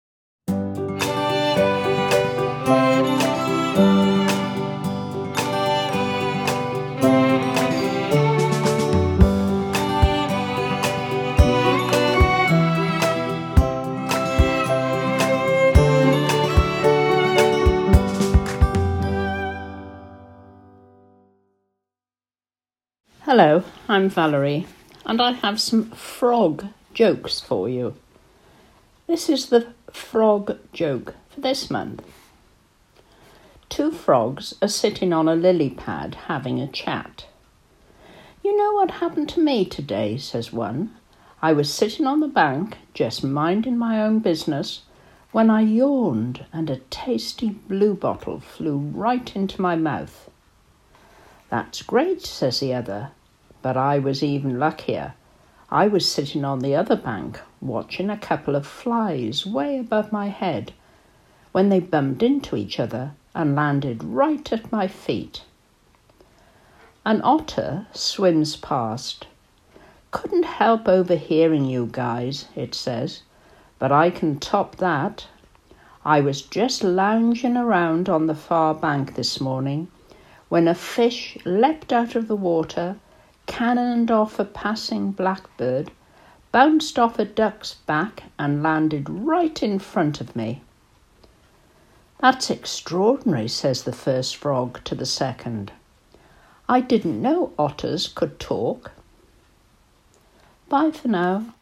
Hello, I'm Valerie, and I have some frog jokes for you. This is the frog joke for this month. Two frogs are sitting on a lily pad having a chat. You know what happened to me today, says one. I was sitting on the bank, just minding my own business, when I yawned and a tasty blue bottle flew right into my mouth. That's great, says the other, but I was even luckier. I was sitting on the other bank watching a couple of flies way above my head when they bumped into each other and landed right at my feet. An otter swims past. Couldn't help overhearing you guys, it says, but I can top that. I was just lounging around on the far bank this morning when a fish leapt out of the water, cannoned off a passing blackbird, bounced off a duck's back and landed right in front of me. That's extraordinary, says the first frog to the second. I didn't know otters could talk. Bye for now.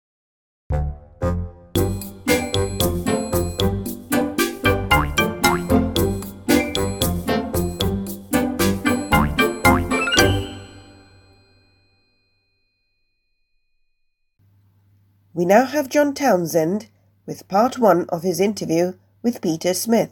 We now have John Townsend with part one of his interview with Peter Smith.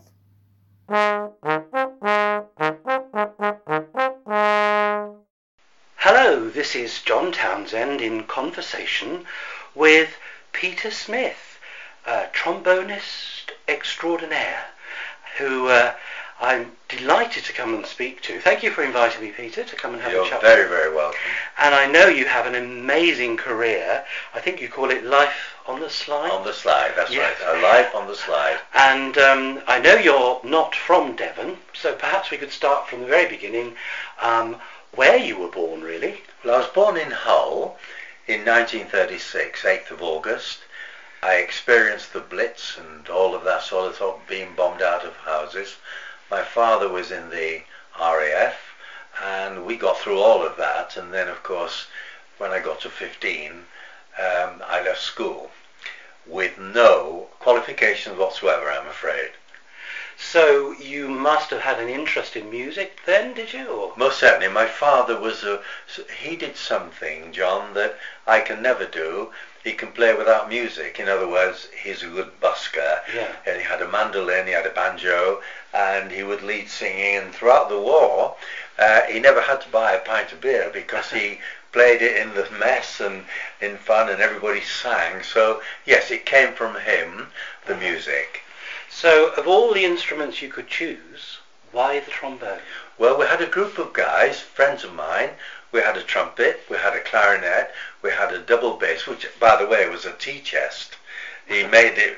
Hello, this is John Townsend in conversation with Peter Smith, a trombonist extraordinaire, who uh, I'm delighted to come and speak to. Thank you for inviting me, Peter, to come and have You're a chat. You're very, very welcome. And I know you have an amazing career. I think you call it Life on the Slide? On the Slide, that's yes. right. A Life on the Slide. And um, I know you're not from Devon, so perhaps we could start from the very beginning, um, where you were born, really. Well, I was born in Hull in nineteen thirty-six, eighth of August. I experienced the Blitz and all of that sort of stuff, being bombed out of houses. My father was in the R A F, and we got through all of that. And then, of course, when I got to fifteen, um, I left school with no qualifications whatsoever, I'm afraid. So you must have had an interest in music then, did you? Or? Most certainly. My father was a, he did something, John, that I can never do. He can play without music. In other words, he's a good busker. Yeah. And he had a mandolin, he had a banjo, and he would lead singing. And throughout the war, uh, he never had to buy a pint of beer because he played it in the mess and in fun, and everybody sang. So, yes, it came from him, the music. So, of all the instruments you could choose, why the trombone? Well, we had a group of guys, friends of mine. We had a trumpet, we had a clarinet, we had a double bass, which, by the way, was a tea chest. He made it,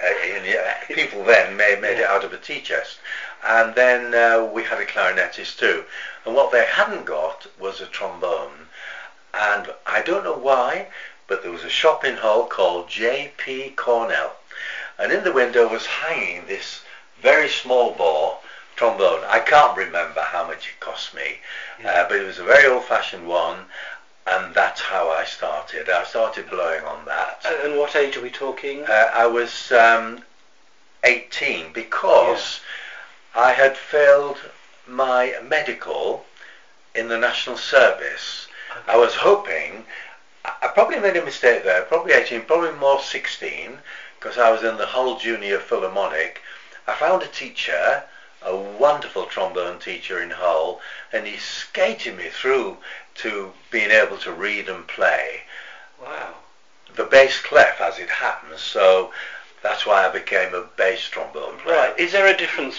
uh, people then made, made it out of a tea chest. And then uh, we had a clarinetist too. And what they hadn't got was a trombone. And I don't know why, but there was a shop in Hull called J P Cornell. And in the window was hanging this very small bore trombone. I can't remember how much it cost me, yeah. uh, but it was a very old-fashioned one, and that's how I started. I started blowing on that. And what age are we talking? Uh, I was um, eighteen because yeah. I had failed my medical in the National Service. Okay. I was hoping, I probably made a mistake there, probably eighteen, probably more sixteen, because I was in the Hull Junior Philharmonic. I found a teacher, a wonderful trombone teacher in Hull, and he skated me through to being able to read and play. Wow. The bass clef, as it happens, so that's why I became a bass trombone player. Right. Is there a difference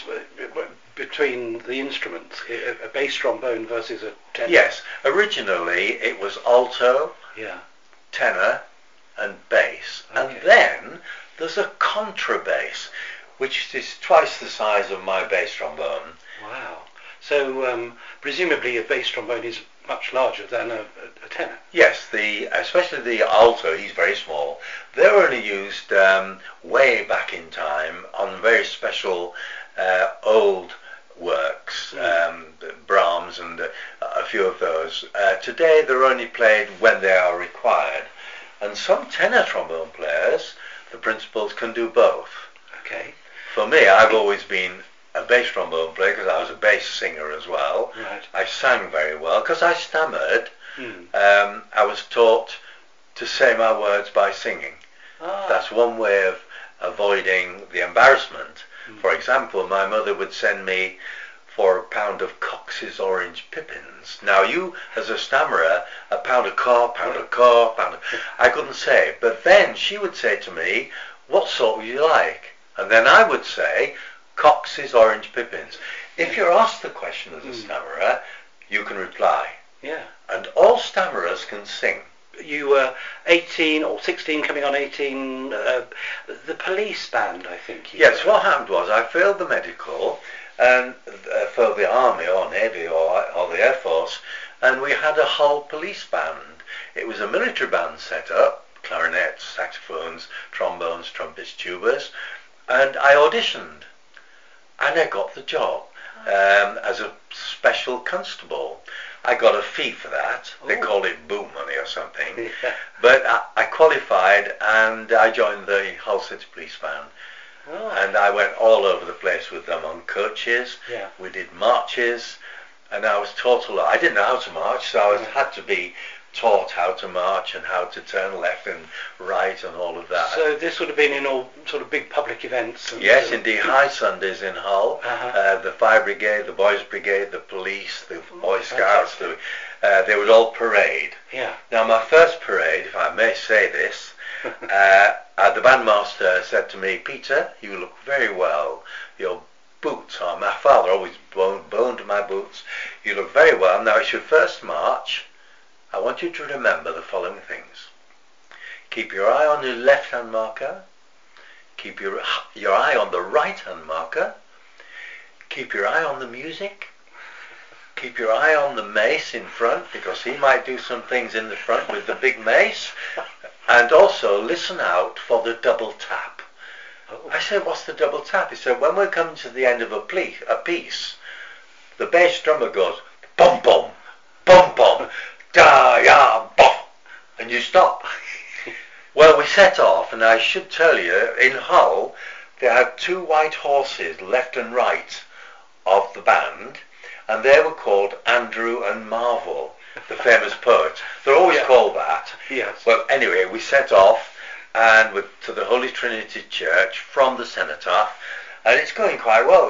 between the instruments, a bass trombone versus a tenor? Yes. Originally, it was alto, yeah. tenor, and bass. Okay. And then there's a contrabass, which is twice the size of my bass trombone. Wow. So um, presumably a bass trombone is much larger than a, a tenor. Yes, the especially the alto, he's very small. They were only used um, way back in time on very special uh, old works, mm. um, Brahms and uh, a few of those. Uh, today they're only played when they are required. And some tenor trombone players, the principals, can do both. Okay. For me, I've always been a bass trombone player because I was a bass singer as well. Right. I sang very well because I stammered. Hmm. Um, I was taught to say my words by singing. Ah. That's one way of avoiding the embarrassment. Mm. For example, my mother would send me for a pound of Cox's orange pippins. Now you, as a stammerer, a pound of car, pound of car, pound of... I couldn't say. But then she would say to me, what sort would you like? And then I would say, Cox's orange pippins. If you're asked the question as a stammerer, you can reply. Yeah. And all stammerers can sing. You were eighteen or sixteen, coming on eighteen, uh, the police band, I think. You yes, were. What happened was I failed the medical and uh, for the Army or Navy or, or the Air Force, and we had a Hull police band. It was a military band set up, clarinets, saxophones, trombones, trumpets, tubas, and I auditioned, and I got the job um, as a special constable. I got a fee for that. They Ooh. called it boom money or something. Yeah. But I, I qualified and I joined the Hull City Police Band. Oh. And I went all over the place with them on coaches. Yeah. We did marches, and I was taught a lot. I didn't know how to march, so I was, had to be taught how to march and how to turn left and right and all of that. So this would have been in all sort of big public events? And yes, uh, indeed. High Sundays in Hull, Uh-huh. uh, the Fire Brigade, the Boys Brigade, the police, the Oh, Boy Scouts, the, uh, they would all parade. Yeah. Now my first parade, if I may say this, uh, uh, the bandmaster said to me, Peter, you look very well. Your boots are, my father always boned, boned my boots. You look very well. Now it's your first march. I want you to remember the following things. Keep your eye on your left-hand marker. Keep your, your eye on the right-hand marker. Keep your eye on the music. Keep your eye on the mace in front, because he might do some things in the front with the big mace. And also listen out for the double tap. Oh. I said, what's the double tap? He said, when we're coming to the end of a, ple- a piece, the bass drummer goes, bum bum, bum bum, da ya bum, and you stop. Well, we set off, and I should tell you, in Hull, they had two white horses, left and right, of the band, and they were called Andrew and Marvel, the famous poet. They're always Yeah. called that. Yes. Well, anyway, we set off, and we're to the Holy Trinity Church from the Cenotaph, and it's going quite well.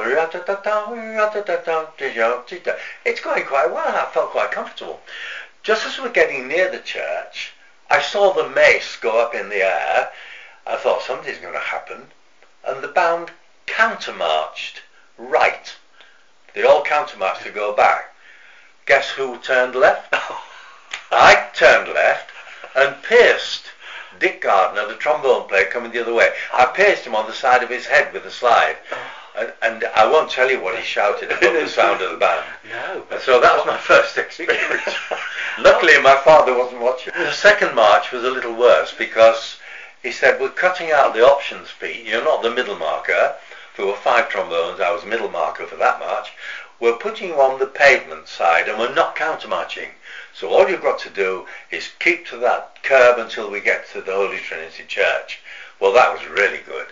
It's going quite well. I felt quite comfortable. Just as we're getting near the church, I saw the mace go up in the air. I thought something's going to happen, and the band countermarched right. They all countermarched to go back. Guess who turned left? I turned left and pierced Dick Gardner, the trombone player, coming the other way. I pierced him on the side of his head with a slide. And, and I won't tell you what he shouted above the sound of the band. No. And so that was my first experience. Luckily my father wasn't watching. The second march was a little worse, because he said, we're cutting out the options, Pete. You're not the middle marker. There were five trombones. I was middle marker for that march. We're putting you on the pavement side, and we're not counter-marching. So all you've got to do is keep to that curb until we get to the Holy Trinity Church. Well, that was really good.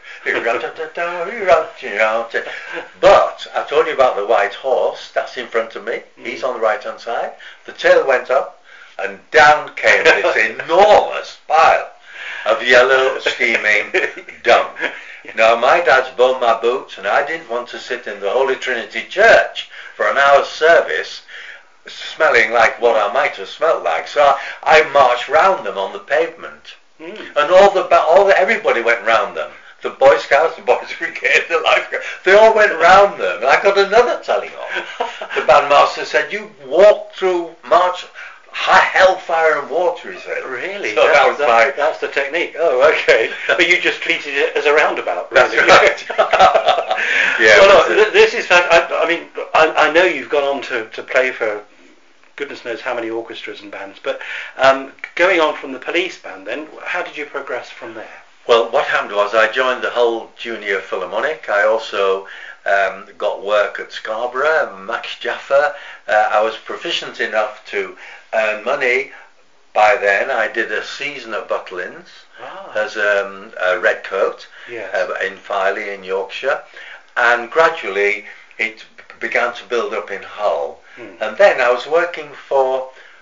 But I told you about the white horse. That's in front of me. He's on the right-hand side. The tail went up, and down came this enormous pile of yellow, steaming dung. Now, my dad's boned my boots, and I didn't want to sit in the Holy Trinity Church for an hour's service smelling like what I might have smelled like. So I, I marched round them on the pavement. Mm. And all the, all the, everybody went round them. The Boy Scouts, the Boys Brigade, the Life Guard, they all went round them. And I got another telling off. The bandmaster said, you walk through, march, high hellfire and water, he said. Really? So that, that was that, my... That's the technique. Oh, okay. But you just treated it as a roundabout, really. That's right. Yeah. Well, no, th- this is fantastic. I, I mean, I, I know you've gone on to, to play for goodness knows how many orchestras and bands, but um, going on from the police band then, how did you progress from there? Well, what happened was I joined the Hull Junior Philharmonic. I also um, got work at Scarborough, Max Jaffa. Uh, I was proficient enough to earn money. By then, I did a season at Butlins ah. as um, a red coat yes. uh, in Filey in Yorkshire, and gradually it began to build up in Hull. Hmm. And then I was working for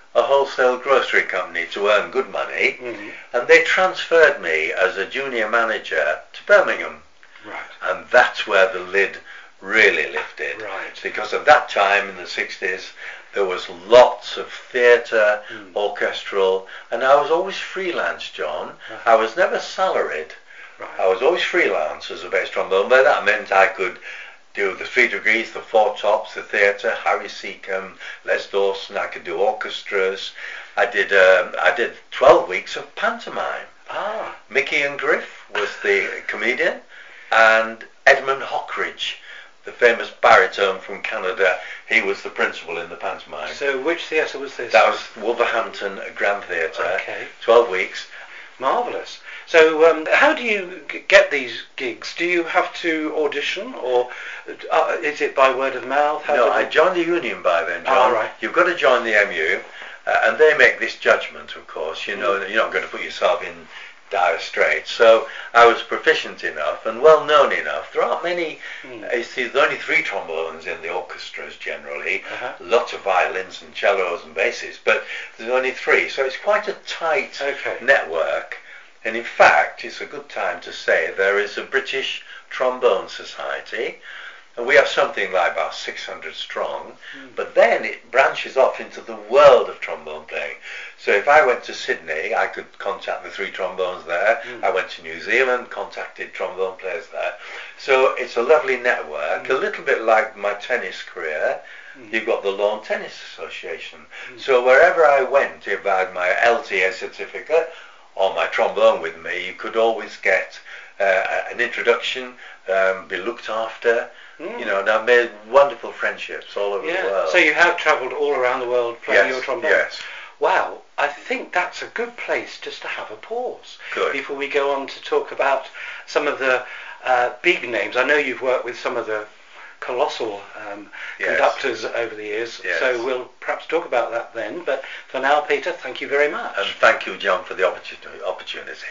a wholesale grocery company to earn good money, Mhm. and they transferred me as a junior manager to Birmingham. Right. And that's where the lid really lifted. Right. Because at that time in the sixties, there was lots of theatre, Mm. orchestral, and I was always freelance, John. Right. I was never salaried. Right. I was always freelance as a bass trombone, but that meant I could do the three degrees, the four tops, the theatre, Harry Seacombe, Les Dawson. I could do orchestras. I did um, I did twelve weeks of pantomime. Ah. Mickey and Griff was the comedian, and Edmund Hockridge, the famous baritone from Canada, he was the principal in the pantomime. So which theatre was this? That was Wolverhampton Grand Theatre. Okay. twelve weeks. Marvellous. So um, how do you g- get these gigs? Do you have to audition, or uh, is it by word of mouth? How No, do I they- joined the union by then, John. Ah, right. You've got to join the M U, uh, and they make this judgment, of course. You know Mm. that you're not going to put yourself in dire straits. So I was proficient enough and well known enough. There aren't many. Mm. Uh, you see, there are only three trombones in the orchestras generally. Uh-huh. Lots of violins and cellos and basses, but there's only three. So it's quite a tight Okay. network. And in fact, it's a good time to say there is a British Trombone Society, and we have something like about six hundred strong, Mm. but then it branches off into the world of trombone playing. So if I went to Sydney, I could contact the three trombones there. Mm. I went to New Zealand, contacted trombone players there. So it's a lovely network, Mm. a little bit like my tennis career. Mm. You've got the Lawn Tennis Association. Mm. So wherever I went, if I had my L T A certificate or my trombone with me, you could always get uh, an introduction, um, be looked after. Mm. You know, and I've made wonderful friendships all over Yeah. the world. So you have travelled all around the world playing Yes, your trombone. yes. Wow. I think that's a good place just to have a pause Good. before we go on to talk about some of the uh, big names. I know you've worked with some of the colossal um, Yes. conductors over the years, Yes. so we'll perhaps talk about that then. But for now, Peter, thank you very much. And thank you, John, for the opportu- opportunity.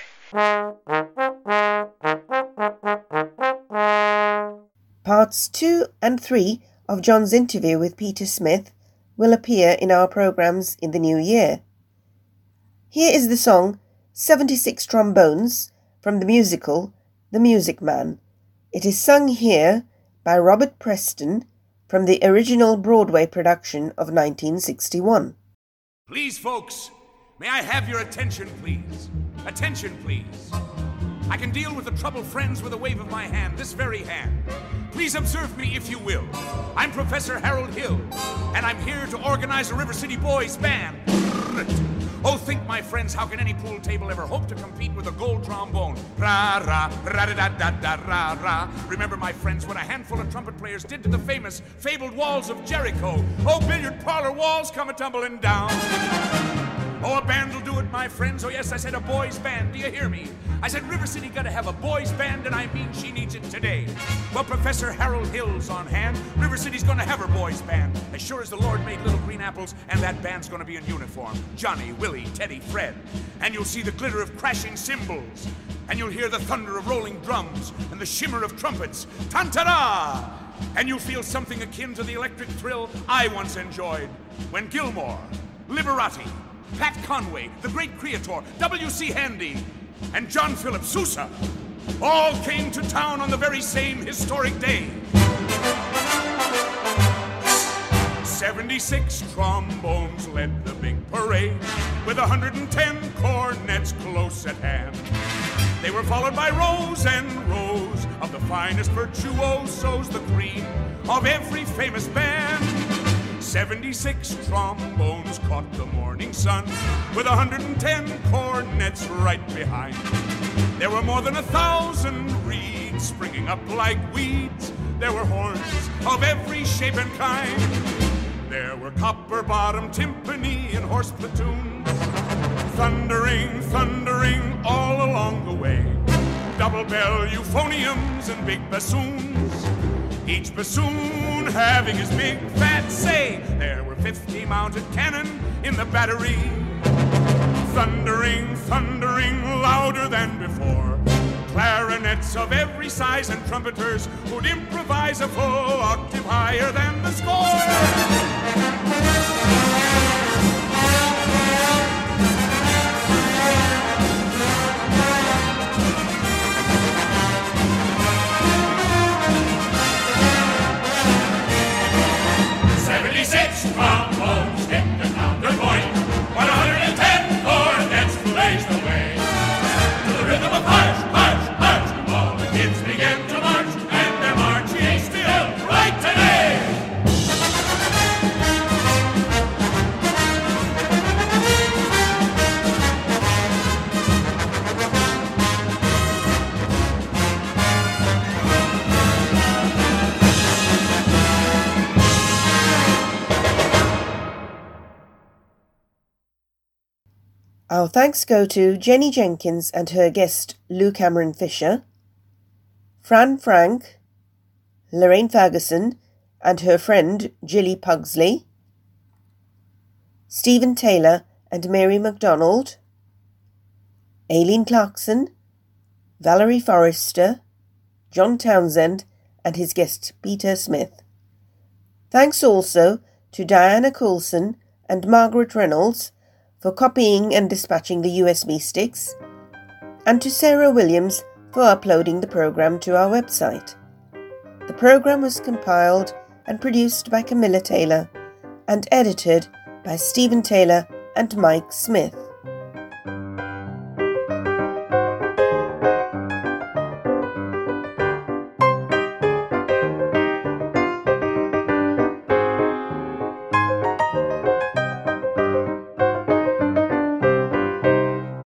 Parts two and three of John's interview with Peter Smith will appear in our programmes in the new year. Here is the song seventy-six Trombones from the musical The Music Man. It is sung here by Robert Preston from the original Broadway production of nineteen sixty-one. Please, folks, may I have your attention, please? Attention, please. I can deal with the troubled friends with a wave of my hand, this very hand. Please observe me, if you will. I'm Professor Harold Hill, and I'm here to organize a River City Boys band. Oh, think, my friends, how can any pool table ever hope to compete with a gold trombone? Ra, ra, ra-da-da-da-da-ra-ra. Remember, my friends, what a handful of trumpet players did to the famous, fabled walls of Jericho. Oh, billiard parlor walls come a-tumbling down. Oh, a band will do it, my friends. Oh, yes, I said a boys' band. Do you hear me? I said River City gotta have a boys' band, and I mean she needs it today. Well, Professor Harold Hill's on hand. River City's gonna have her boys' band. As sure as the Lord made little green apples, and that band's gonna be in uniform. Johnny, Willie, Teddy, Fred. And you'll see the glitter of crashing cymbals. And you'll hear the thunder of rolling drums, and the shimmer of trumpets. Tan-ta-da! And you'll feel something akin to the electric thrill I once enjoyed when Gilmore, Liberati, Pat Conway, the great Creator, W C Handy, and John Philip Sousa all came to town on the very same historic day. seventy-six trombones led the big parade, with one hundred ten cornets close at hand. They were followed by rows and rows of the finest virtuosos, the cream of every famous band. seventy-six trombones caught the morning sun, with one hundred ten cornets right behind. There were more than a thousand reeds springing up like weeds. There were horns of every shape and kind. There were copper-bottom timpani and horse platoons, thundering, thundering all along the way. Double bell euphoniums and big bassoons, each bassoon having his big fat say. There were fifty mounted cannon in the battery, thundering, thundering louder than before. Clarinets of every size and trumpeters who'd improvise a full octave higher than the score. twenty-six trombones hit the counterpoint. one hundred ten cornets blaze the way. To the rhythm of march, march, march, all the kids begin to march, and they're marching still right today. Our thanks go to Jenny Jenkins and her guest Lou Cameron Fisher, Fran Frank, Lorraine Ferguson and her friend Gilly Pugsley, Stephen Taylor and Mary MacDonald, Aileen Clarkson, Valerie Forrester, John Townsend and his guest Peter Smith. Thanks also to Diana Coulson and Margaret Reynolds for copying and dispatching the U S B sticks, and to Sarah Williams for uploading the programme to our website. The programme was compiled and produced by Camilla Taylor and edited by Stephen Taylor and Mike Smith.